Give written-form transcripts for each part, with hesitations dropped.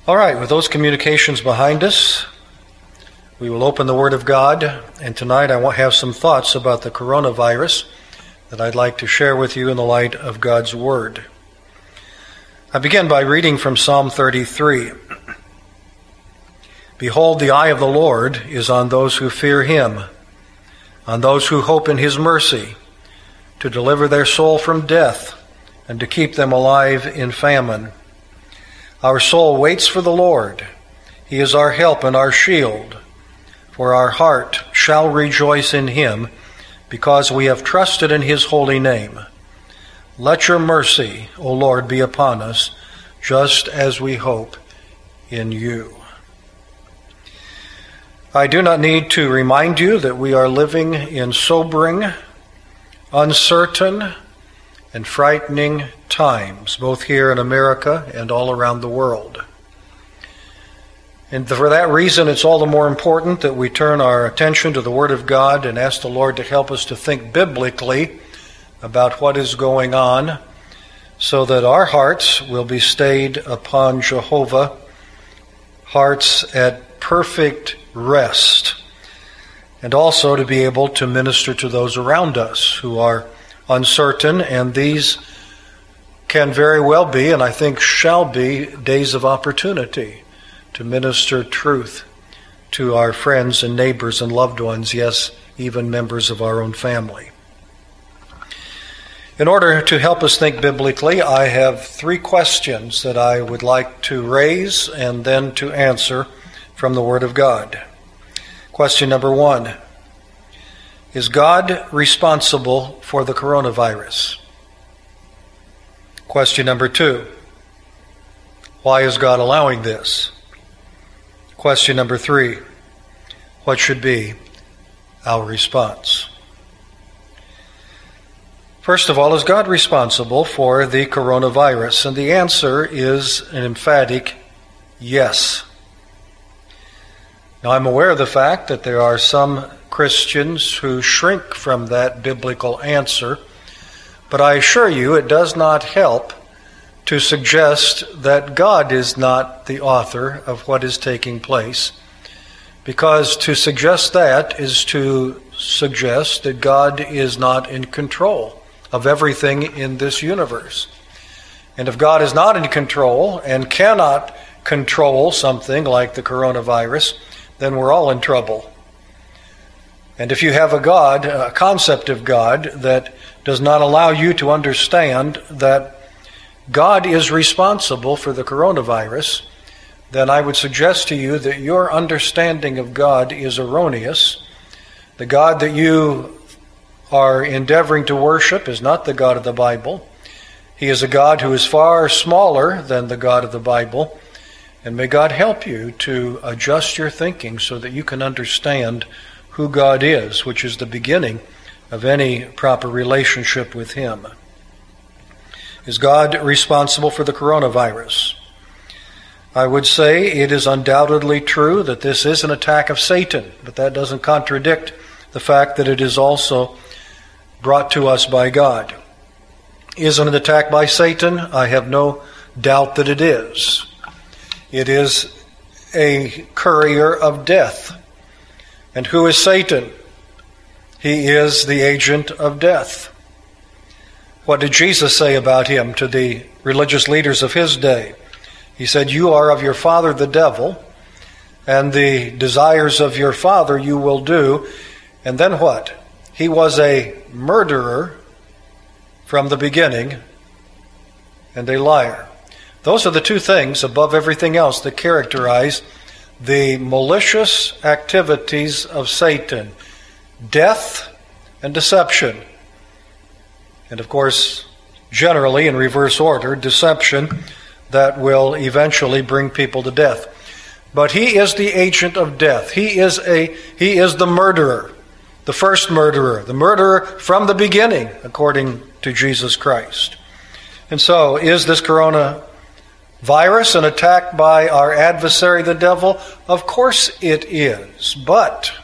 All right, with those communications behind us, we will open the Word of God, and tonight I want to have some thoughts about the coronavirus that I'd like to share with you in the light of God's Word. I begin by reading from Psalm 33. Behold, the eye of the Lord is on those who fear Him, on those who hope in His mercy, to deliver their soul from death and to keep them alive in famine. Our soul waits for the Lord. He is our help and our shield. For our heart shall rejoice in Him, because we have trusted in His holy name. Let your mercy, O Lord, be upon us, just as we hope in you. I do not need to remind you that we are living in sobering, uncertain, and frightening times, both here in America and all around the world. And for that reason, it's all the more important that we turn our attention to the Word of God and ask the Lord to help us to think biblically about what is going on, so that our hearts will be stayed upon Jehovah, hearts at perfect rest, and also to be able to minister to those around us who are uncertain, and these can very well be, and I think shall be, days of opportunity to minister truth to our friends and neighbors and loved ones, yes, even members of our own family. In order to help us think biblically, I have three questions that I would like to raise and then to answer from the Word of God. Question number one: is God responsible for the coronavirus? Question number two: why is God allowing this? Question number three: what should be our response? First of all, is God responsible for the coronavirus? And the answer is an emphatic yes. Now, I'm aware of the fact that there are some Christians who shrink from that biblical answer, but I assure you it does not help to suggest that God is not the author of what is taking place, because to suggest that is to suggest that God is not in control of everything in this universe. And if God is not in control and cannot control something like the coronavirus, then we're all in trouble. And if you have a concept of God that does not allow you to understand that God is responsible for the coronavirus, then I would suggest to you that your understanding of God is erroneous. The God that you are endeavoring to worship is not the God of the Bible. He is a God who is far smaller than the God of the Bible. And may God help you to adjust your thinking so that you can understand who God is, which is the beginning of any proper relationship with Him. Is God responsible for the coronavirus? I would say it is undoubtedly true that this is an attack of Satan, but that doesn't contradict the fact that it is also brought to us by God. Is it an attack by Satan? I have no doubt that it is. It is a courier of death. And who is Satan? He is the agent of death. What did Jesus say about him to the religious leaders of his day? He said, "You are of your father the devil, and the desires of your father you will do." And then what? He was a murderer from the beginning and a liar. Those are the two things above everything else that characterize the malicious activities of Satan: death and deception. And of course, generally in reverse order, deception that will eventually bring people to death. But he is the agent of death. He is the murderer, the first murderer, the murderer from the beginning, according to Jesus Christ. And so, is this coronavirus an attack by our adversary, the devil? Of course it is. But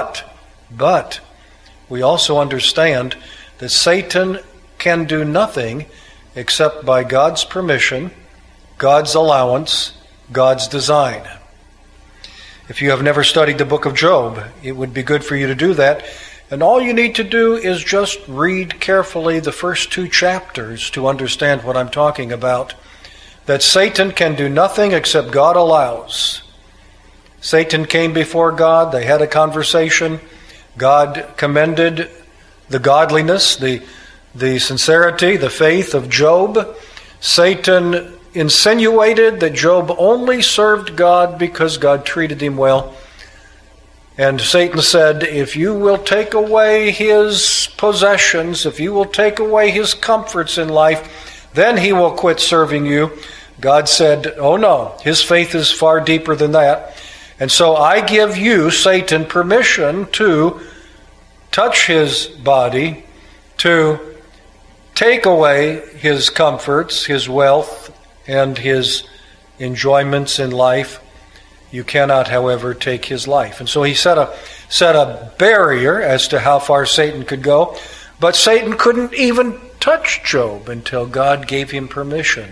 we also understand that Satan can do nothing except by God's permission, God's allowance, God's design. If you have never studied the book of Job, it would be good for you to do that. And all you need to do is just read carefully the first 2 chapters to understand what I'm talking about. That Satan can do nothing except God allows. Satan came before God. They had a conversation. God commended the godliness, the sincerity, the faith of Job. Satan insinuated that Job only served God because God treated him well. And Satan said, if you will take away his possessions, if you will take away his comforts in life, then he will quit serving you. God said, oh no, his faith is far deeper than that. And so I give you, Satan, permission to touch his body, to take away his comforts, his wealth, and his enjoyments in life. You cannot, however, take his life. And so he set a barrier as to how far Satan could go, but Satan couldn't even touch Job until God gave him permission.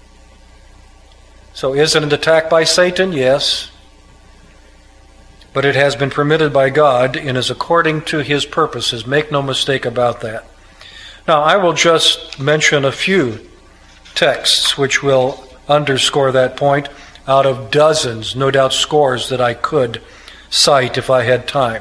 So is it an attack by Satan? Yes. But it has been permitted by God and is according to his purposes. Make no mistake about that. Now, I will just mention a few texts which will underscore that point out of dozens, no doubt scores, that I could cite if I had time.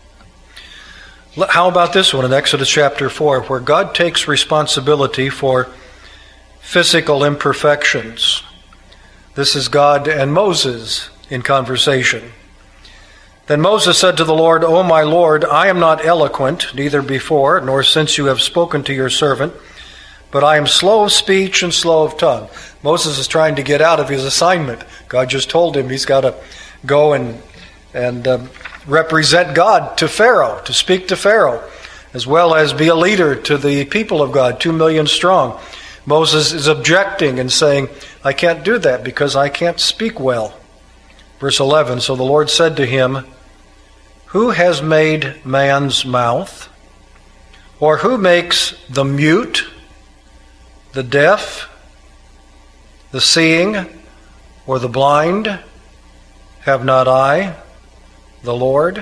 How about this one in Exodus chapter 4, where God takes responsibility for physical imperfections. This is God and Moses in conversation. Then Moses said to the Lord, O my Lord, I am not eloquent, neither before nor since you have spoken to your servant, but I am slow of speech and slow of tongue. Moses is trying to get out of his assignment. God just told him he's got to go and represent God to Pharaoh, to speak to Pharaoh, as well as be a leader to the people of God, 2 million strong. Moses is objecting and saying, I can't do that because I can't speak well. Verse 11, so the Lord said to him, who has made man's mouth? Or who makes the mute, the deaf, the seeing, or the blind? Have not I, the Lord?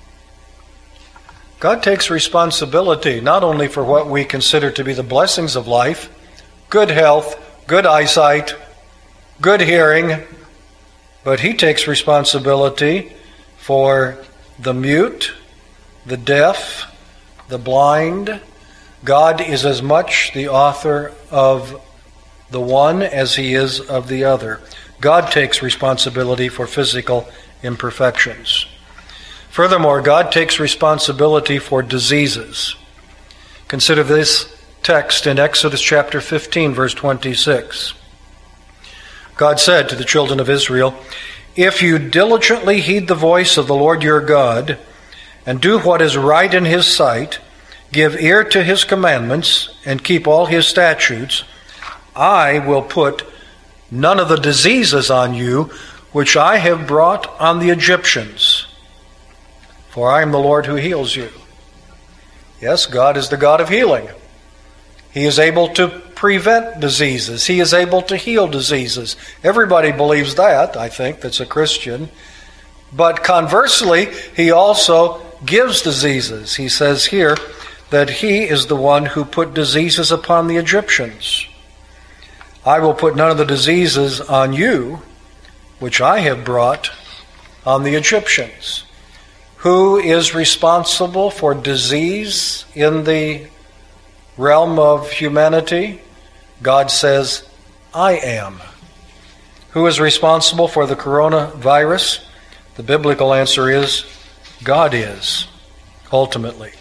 God takes responsibility not only for what we consider to be the blessings of life, good health, good eyesight, good hearing, but he takes responsibility for the mute, the deaf, the blind. God is as much the author of the one as he is of the other. God takes responsibility for physical imperfections. Furthermore, God takes responsibility for diseases. Consider this text in Exodus chapter 15, verse 26. God said to the children of Israel, if you diligently heed the voice of the Lord your God, and do what is right in his sight, give ear to his commandments, and keep all his statutes, I will put none of the diseases on you which I have brought on the Egyptians, for I am the Lord who heals you. Yes, God is the God of healing. He is able to prevent diseases. He is able to heal diseases. Everybody believes that, I think, that's a Christian. But conversely, he also gives diseases. He says here that he is the one who put diseases upon the Egyptians. I will put none of the diseases on you, which I have brought on the Egyptians. Who is responsible for disease in the realm of humanity? God says, I am. Who is responsible for the coronavirus? The biblical answer is, God is, ultimately.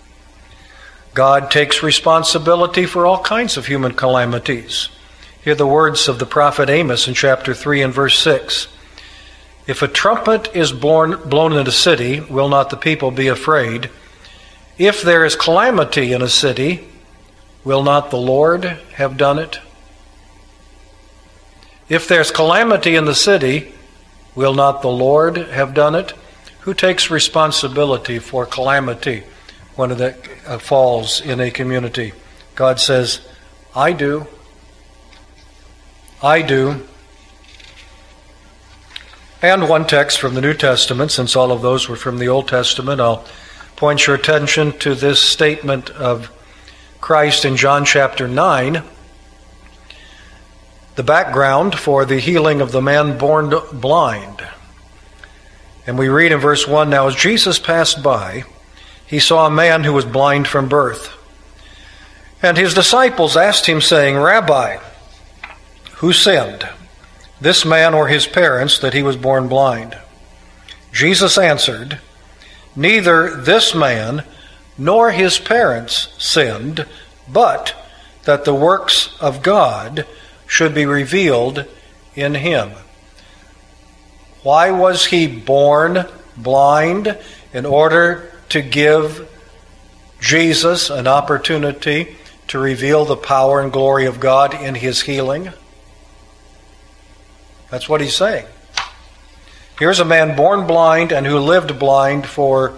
God takes responsibility for all kinds of human calamities. Hear the words of the prophet Amos in chapter 3 and verse 6. If a trumpet is blown in a city, will not the people be afraid? If there is calamity in a city, will not the Lord have done it? If there's calamity in the city, will not the Lord have done it? Who takes responsibility for calamity when it falls in a community? God says, I do. I do. And one text from the New Testament. Since all of those were from the Old Testament, I'll point your attention to this statement of Christ in John chapter 9, the background for the healing of the man born blind. And we read in verse 1, "Now as Jesus passed by, he saw a man who was blind from birth. And his disciples asked him, saying, 'Rabbi, who sinned, this man or his parents, that he was born blind?' Jesus answered, 'Neither this man nor his parents sinned, but that the works of God should be revealed in him.'" Why was he born blind? In order to give Jesus an opportunity to reveal the power and glory of God in his healing. That's what he's saying. Here's a man born blind and who lived blind for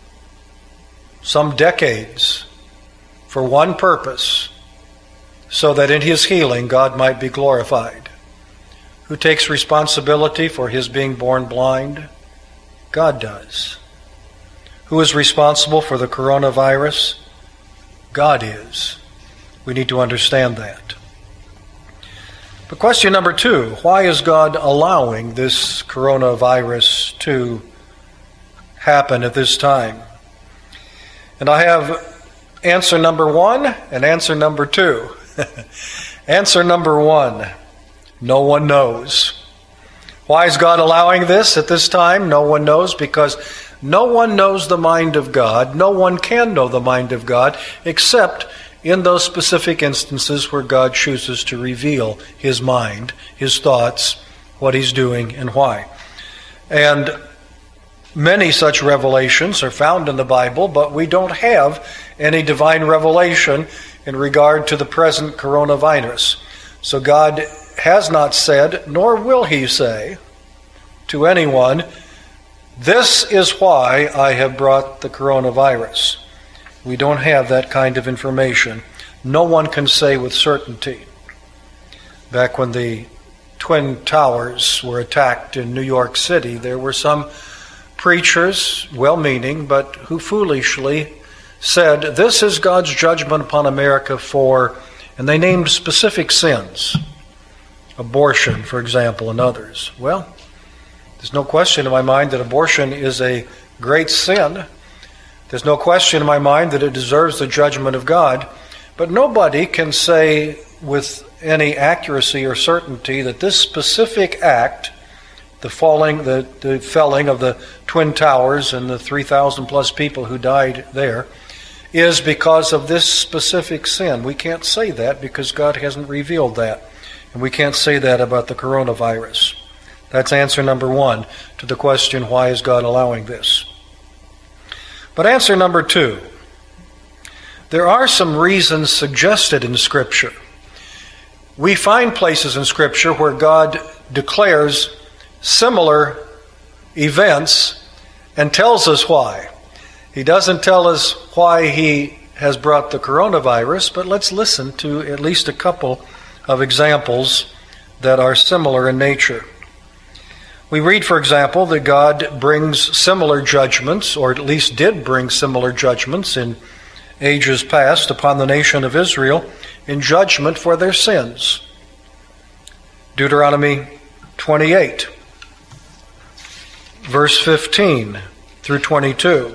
some decades for one purpose, so that in his healing God might be glorified. Who takes responsibility for his being born blind? God does. Who is responsible for the coronavirus? God is. We need to understand that. But question number 2, why is God allowing this coronavirus to happen at this time? And I have answer number 1 and answer number 2. Answer number 1, no one knows. Why is God allowing this at this time? No one knows, because no one knows the mind of God. No one can know the mind of God except in those specific instances where God chooses to reveal his mind, his thoughts, what he's doing, and why. And many such revelations are found in the Bible, but we don't have any divine revelation in regard to the present coronavirus. So God has not said, nor will he say to anyone, "This is why I have brought the coronavirus." We don't have that kind of information. No one can say with certainty. Back when the Twin Towers were attacked in New York City, there were some preachers, well-meaning, but who foolishly said, "This is God's judgment upon America for," and they named specific sins. Abortion, for example, and others. Well, there's no question in my mind that abortion is a great sin. There's no question in my mind that it deserves the judgment of God. But nobody can say with any accuracy or certainty that this specific act, the felling of the Twin Towers and the 3,000 plus people who died there, is because of this specific sin. We can't say that because God hasn't revealed that. And we can't say that about the coronavirus. That's answer number 1 to the question, why is God allowing this? But answer number 2, there are some reasons suggested in Scripture. We find places in Scripture where God declares similar events and tells us why. He doesn't tell us why he has brought the coronavirus, but let's listen to at least a couple of examples that are similar in nature. We read, for example, that God brings similar judgments, or at least did bring similar judgments in ages past upon the nation of Israel in judgment for their sins. Deuteronomy 28, verse 15 through 22.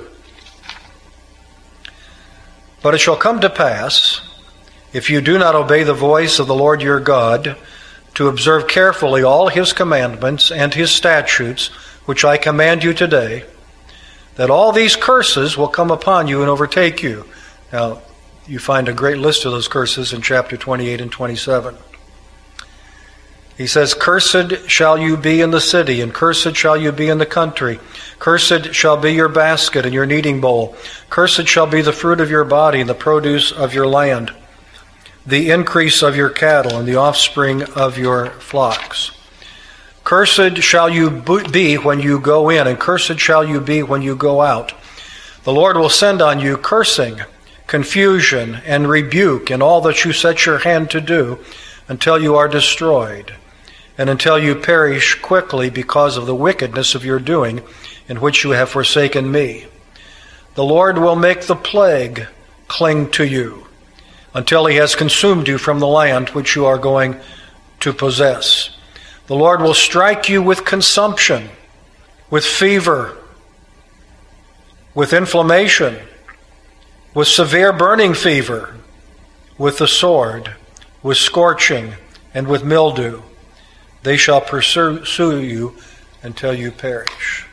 "But it shall come to pass, if you do not obey the voice of the Lord your God, to observe carefully all his commandments and his statutes, which I command you today, that all these curses will come upon you and overtake you." Now, you find a great list of those curses in chapter 28 and 27. He says, "Cursed shall you be in the city, and cursed shall you be in the country. Cursed shall be your basket and your kneading bowl. Cursed shall be the fruit of your body and the produce of your land, the increase of your cattle and the offspring of your flocks. Cursed shall you be when you go in, and cursed shall you be when you go out. The Lord will send on you cursing, confusion, and rebuke in all that you set your hand to do, until you are destroyed. and until you perish quickly because of the wickedness of your doing, in which you have forsaken me. The Lord will make the plague cling to you until he has consumed you from the land which you are going to possess. The Lord will strike you with consumption, with fever, with inflammation, with severe burning fever, with the sword, with scorching, and with mildew. They shall pursue you until you perish.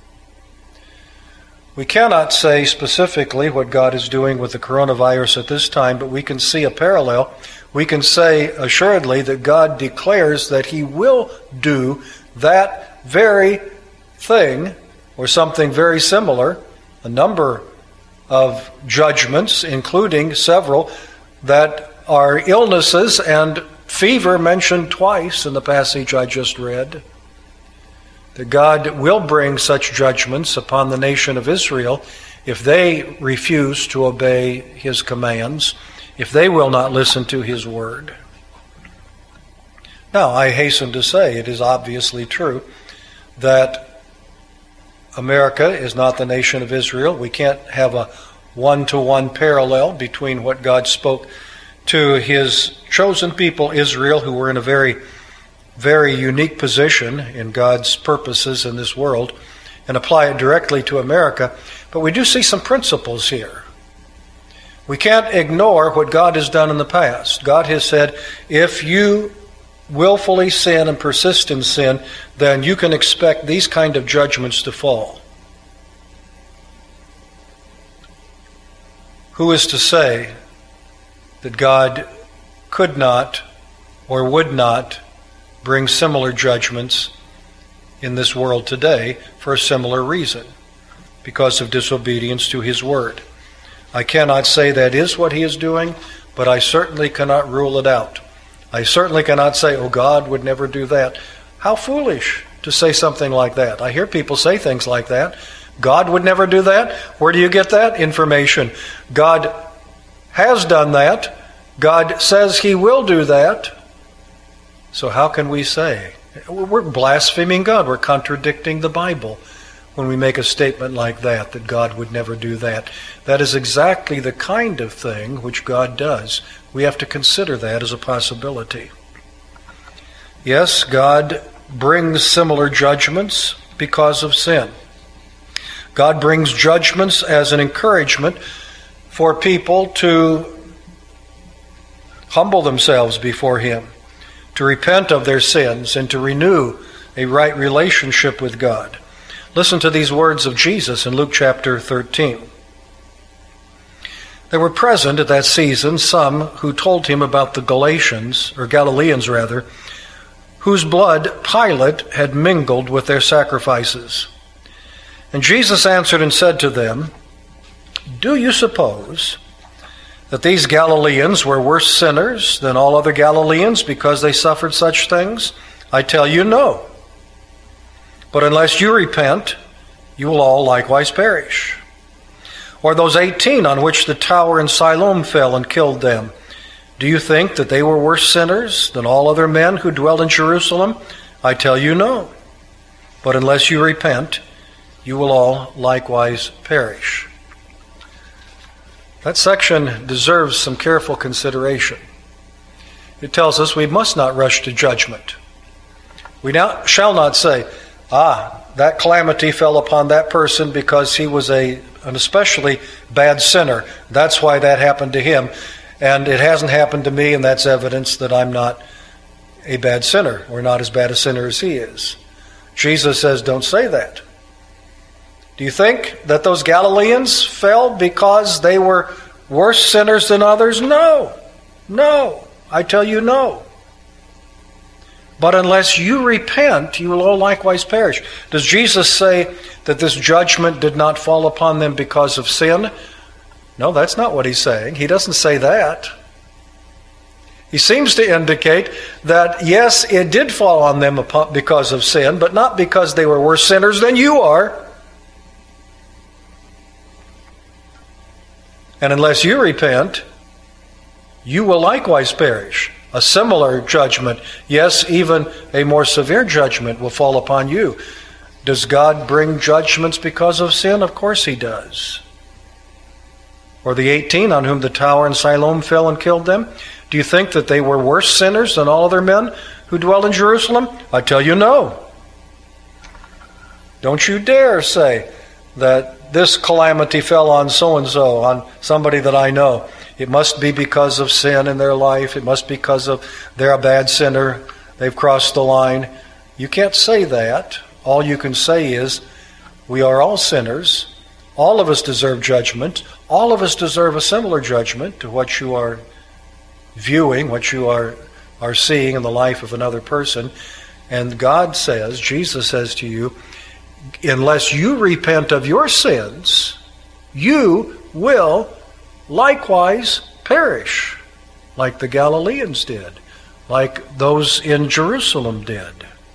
We cannot say specifically what God is doing with the coronavirus at this time, but we can see a parallel. We can say assuredly that God declares that he will do that very thing or something very similar, a number of judgments, including several that are illnesses and fever mentioned twice in the passage I just read. That God will bring such judgments upon the nation of Israel if they refuse to obey his commands, if they will not listen to his word. Now, I hasten to say it is obviously true that America is not the nation of Israel. We can't have a one-to-one parallel between what God spoke to his chosen people, Israel, who were in a very unique position in God's purposes in this world, and apply it directly to America. But we do see some principles here. We can't ignore what God has done in the past. God has said, if you willfully sin and persist in sin, then you can expect these kind of judgments to fall. Who is to say that God could not or would not bring similar judgments in this world today for a similar reason, because of disobedience to his word? I cannot say that is what he is doing, but I certainly cannot rule it out. I certainly cannot say, oh, God would never do that. How foolish to say something like that. I hear people say things like that. God would never do that? Where do you get that information? God has done that. God says he will do that. So how can we say? We're blaspheming God. We're contradicting the Bible when we make a statement like that God would never do that. That is exactly the kind of thing which God does. We have to consider that as a possibility. Yes, God brings similar judgments because of sin. God brings judgments as an encouragement for people to humble themselves before him, to repent of their sins, and to renew a right relationship with God. Listen to these words of Jesus in Luke chapter 13. There were present at that season some who told him about the Galileans, whose blood Pilate had mingled with their sacrifices. And Jesus answered and said to them, do you suppose that these Galileans were worse sinners than all other Galileans because they suffered such things? I tell you, no. But unless you repent, you will all likewise perish. Or those 18 on which the tower in Siloam fell and killed them, do you think that they were worse sinners than all other men who dwell in Jerusalem? I tell you, no. But unless you repent, you will all likewise perish. That section deserves some careful consideration. It tells us we must not rush to judgment. We shall not say, that calamity fell upon that person because he was an especially bad sinner. That's why that happened to him. And it hasn't happened to me, and that's evidence that I'm not a bad sinner, or not as bad a sinner as he is. Jesus says, don't say that. Do you think that those Galileans fell because they were worse sinners than others? No. No. I tell you, no. But unless you repent, you will all likewise perish. Does Jesus say that this judgment did not fall upon them because of sin? No, that's not what he's saying. He doesn't say that. He seems to indicate that, yes, it did fall on them because of sin, but not because they were worse sinners than you are. And unless you repent, you will likewise perish. A similar judgment, yes, even a more severe judgment will fall upon you. Does God bring judgments because of sin? Of course he does. Or the 18 on whom the tower in Siloam fell and killed them? Do you think that they were worse sinners than all other men who dwell in Jerusalem? I tell you no. Don't you dare say that this calamity fell on so-and-so, on somebody that I know. It must be because of sin in their life. It must be because of they're a bad sinner. They've crossed the line. You can't say that. All you can say is, we are all sinners. All of us deserve judgment. All of us deserve a similar judgment to what you are viewing, what you are seeing in the life of another person. And God says, Jesus says to you, unless you repent of your sins, you will likewise perish, like the Galileans did, like those in Jerusalem did.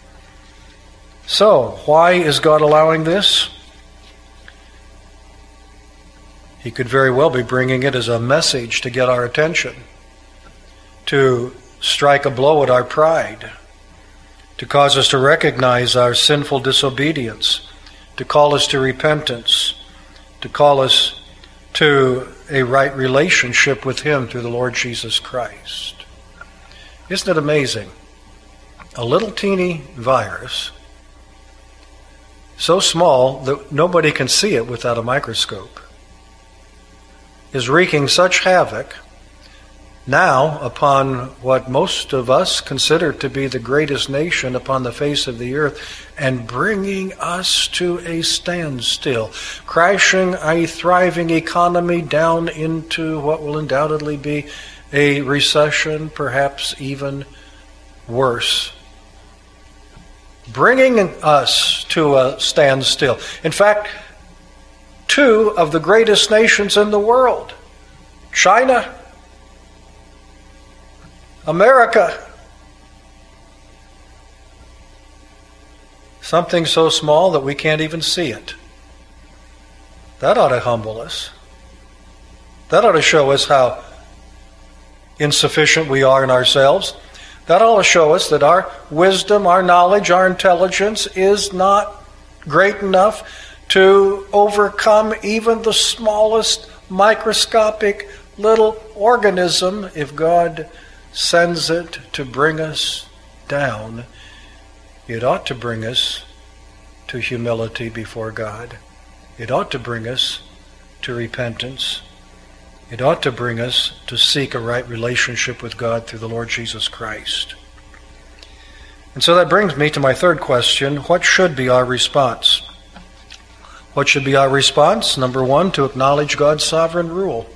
So, why is God allowing this? He could very well be bringing it as a message to get our attention, to strike a blow at our pride, to cause us to recognize our sinful disobedience, to call us to repentance, to call us to a right relationship with Him through the Lord Jesus Christ. Isn't it amazing? A little teeny virus, so small that nobody can see it without a microscope, is wreaking such havoc now upon what most of us consider to be the greatest nation upon the face of the earth, and bringing us to a standstill, crashing a thriving economy down into what will undoubtedly be a recession, perhaps even worse. Bringing us to a standstill. In fact, two of the greatest nations in the world, China, America, something so small that we can't even see it. That ought to humble us. That ought to show us how insufficient we are in ourselves. That ought to show us that our wisdom, our knowledge, our intelligence is not great enough to overcome even the smallest microscopic little organism if God sends it to bring us down. It ought to bring us to humility before God. It ought to bring us to repentance. It ought to bring us to seek a right relationship with God through the Lord Jesus Christ. And so that brings me to my third question. What should be our response? What should be our response? Number one, to acknowledge God's sovereign rule.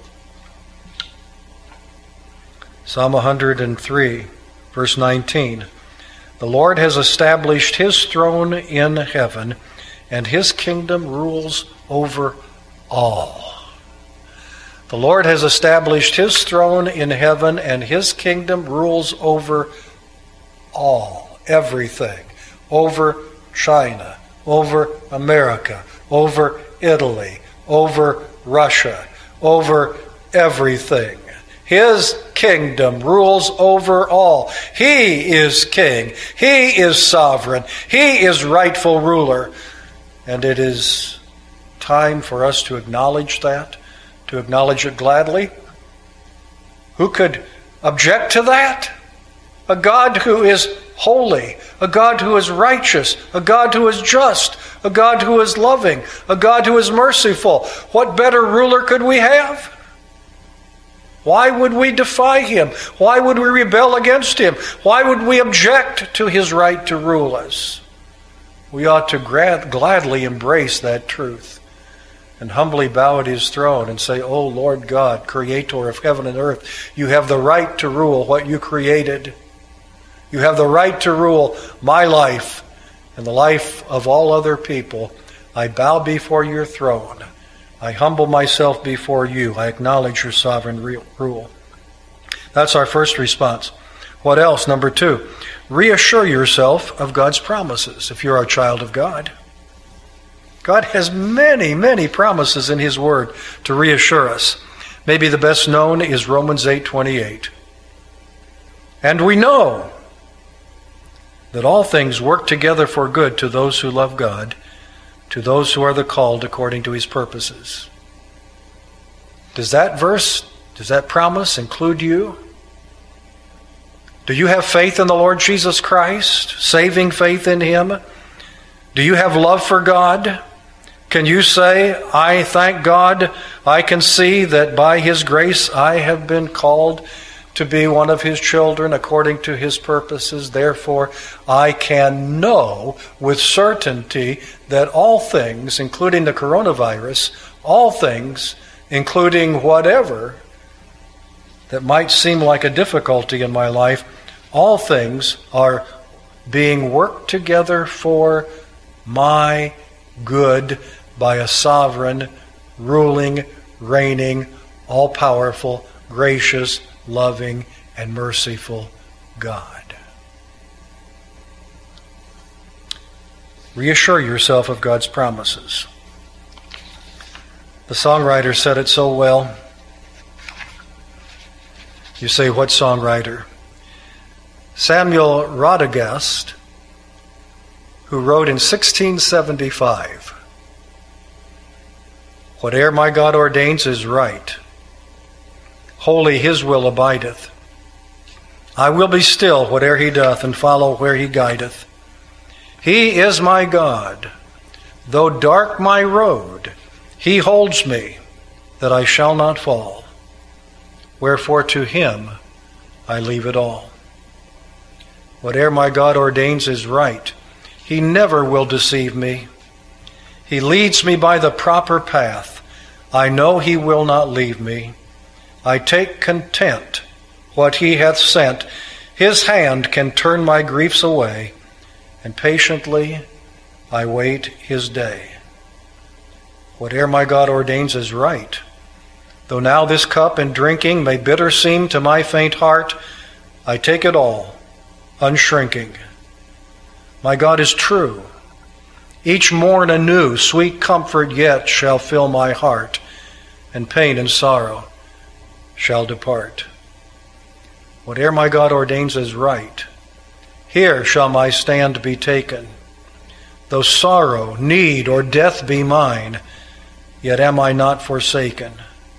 Psalm 103, verse 19. The Lord has established His throne in heaven, and His kingdom rules over all. The Lord has established His throne in heaven, and His kingdom rules over all, everything, over China, over America, over Italy, over Russia, over everything. His kingdom rules over all. He is king. He is sovereign. He is rightful ruler. And it is time for us to acknowledge that, to acknowledge it gladly. Who could object to that? A God who is holy, a God who is righteous, a God who is just, a God who is loving, a God who is merciful. What better ruler could we have? Why would we defy Him? Why would we rebel against Him? Why would we object to His right to rule us? We ought to gladly embrace that truth and humbly bow at His throne and say, "O Lord God, Creator of heaven and earth, You have the right to rule what You created. You have the right to rule my life and the life of all other people. I bow before Your throne. I humble myself before You. I acknowledge Your sovereign rule." That's our first response. What else? Number two, reassure yourself of God's promises if you're a child of God. God has many, many promises in His Word to reassure us. Maybe the best known is Romans 8:28. And we know that all things work together for good to those who love God, to those who are the called according to his purposes. Does that verse, does that promise include you? Do you have faith in the Lord Jesus Christ, saving faith in him? Do you have love for God? Can you say, I thank God, I can see that by his grace I have been called to be one of his children according to his purposes. Therefore, I can know with certainty that all things, including the coronavirus, all things, including whatever that might seem like a difficulty in my life, all things are being worked together for my good by a sovereign, ruling, reigning, all-powerful, gracious, loving, and merciful God. Reassure yourself of God's promises. The songwriter said it so well. You say, what songwriter? Samuel Radagast, who wrote in 1675, whate'er my God ordains is right. Holy his will abideth. I will be still whate'er he doth, and follow where he guideth. He is my God. Though dark my road, he holds me, that I shall not fall. Wherefore to him I leave it all. Whate'er my God ordains is right. He never will deceive me. He leads me by the proper path. I know he will not leave me. I take content what he hath sent. His hand can turn my griefs away, and patiently I wait his day. Whate'er my God ordains is right. Though now this cup in drinking may bitter seem to my faint heart, I take it all, unshrinking. My God is true. Each morn anew, sweet comfort yet shall fill my heart, and pain and sorrow shall depart. Whate'er my God ordains is right, here shall my stand be taken. Though sorrow, need, or death be mine, yet am I not forsaken.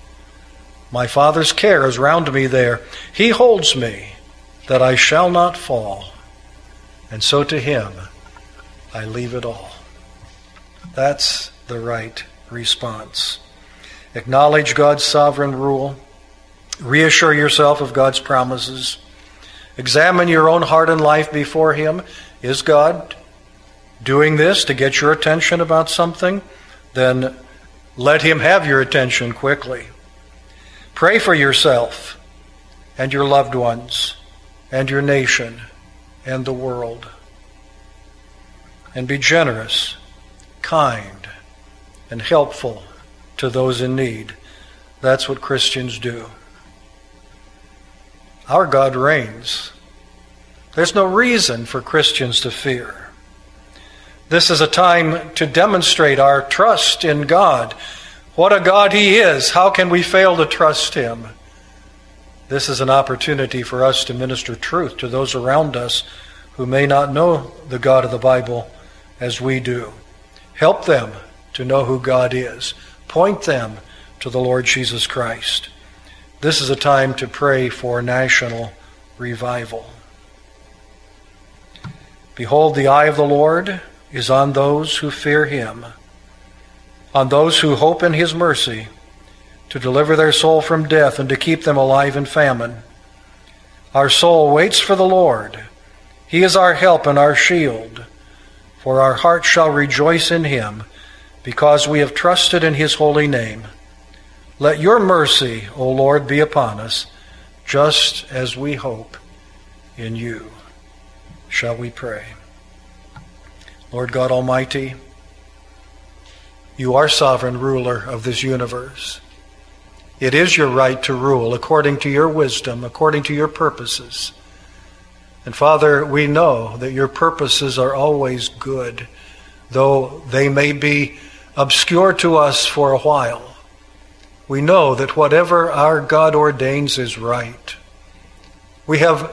My Father's care is round me there. He holds me, that I shall not fall. And so to him I leave it all. That's the right response. Acknowledge God's sovereign rule. Reassure yourself of God's promises. Examine your own heart and life before him. Is God doing this to get your attention about something? Then let him have your attention quickly. Pray for yourself and your loved ones and your nation and the world. And be generous, kind, and helpful to those in need. That's what Christians do. Our God reigns. There's no reason for Christians to fear. This is a time to demonstrate our trust in God. What a God he is. How can we fail to trust him? This is an opportunity for us to minister truth to those around us who may not know the God of the Bible as we do. Help them to know who God is. Point them to the Lord Jesus Christ. This is a time to pray for national revival. Behold, the eye of the Lord is on those who fear him, on those who hope in his mercy, to deliver their soul from death and to keep them alive in famine. Our soul waits for the Lord. He is our help and our shield. For our heart shall rejoice in him, because we have trusted in his holy name. Let your mercy, O Lord, be upon us, just as we hope in you. Shall we pray? Lord God Almighty, you are sovereign ruler of this universe. It is your right to rule according to your wisdom, according to your purposes. And Father, we know that your purposes are always good, though they may be obscure to us for a while. We know that whatever our God ordains is right. We have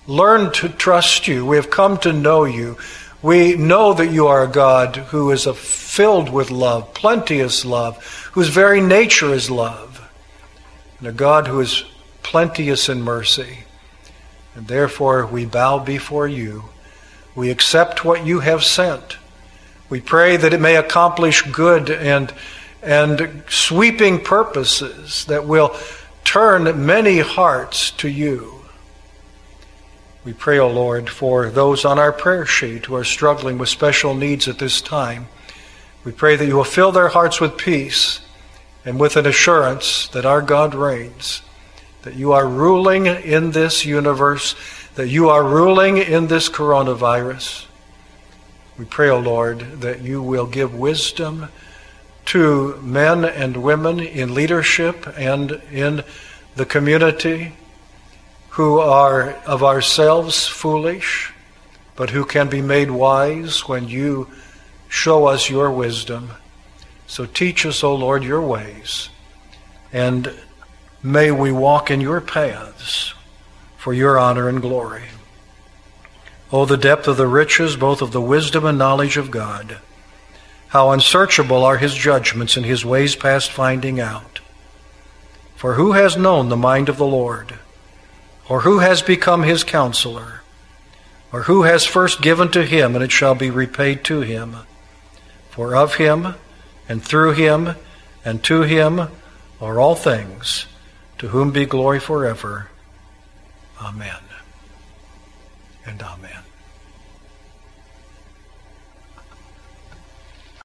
learned to trust you. We have come to know you. We know that you are a God who is filled with love, plenteous love, whose very nature is love, and a God who is plenteous in mercy. And therefore we bow before you. We accept what you have sent. We pray that it may accomplish good and sweeping purposes that will turn many hearts to you. We pray, O Lord, for those on our prayer sheet who are struggling with special needs at this time. We pray that you will fill their hearts with peace and with an assurance that our God reigns, that you are ruling in this universe, that you are ruling in this coronavirus. We pray, O Lord, that you will give wisdom to men and women in leadership and in the community who are of ourselves foolish, but who can be made wise when you show us your wisdom. So teach us, O Lord, your ways, and may we walk in your paths for your honor and glory. O the depth of the riches, both of the wisdom and knowledge of God. How unsearchable are his judgments and his ways past finding out. For who has known the mind of the Lord? Or who has become his counselor? Or who has first given to him, and it shall be repaid to him? For of him, and through him, and to him are all things, to whom be glory forever. Amen and amen.